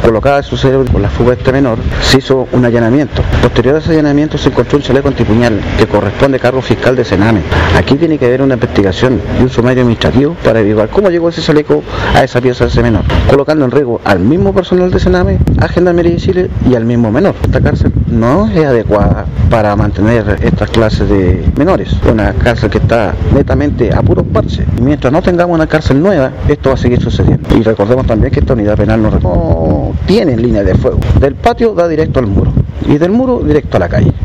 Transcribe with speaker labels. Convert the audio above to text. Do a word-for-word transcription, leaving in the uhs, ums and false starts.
Speaker 1: colocada en su cerebro por la fuga de este menor, se hizo un allanamiento. Posterior a ese allanamiento se encontró un chaleco antipuñal que corresponde a cargo fiscal de Sename. Aquí tiene que haber una investigación y un sumario administrativo para averiguar cómo llegó ese chaleco a esa pieza de ese menor, colocando en riesgo al mismo personal de Sename, a Gendarmería de Chile y al mismo menor. Esta cárcel no es adecuada para mantener estas clases de menores, una cárcel que está netamente a puros parches. Y mientras no tengamos una cárcel nueva, esto va a seguir sucediendo. Y recordemos también que esta unidad penal no, no tiene línea de fuego. Del patio da directo al muro y del muro directo a la calle.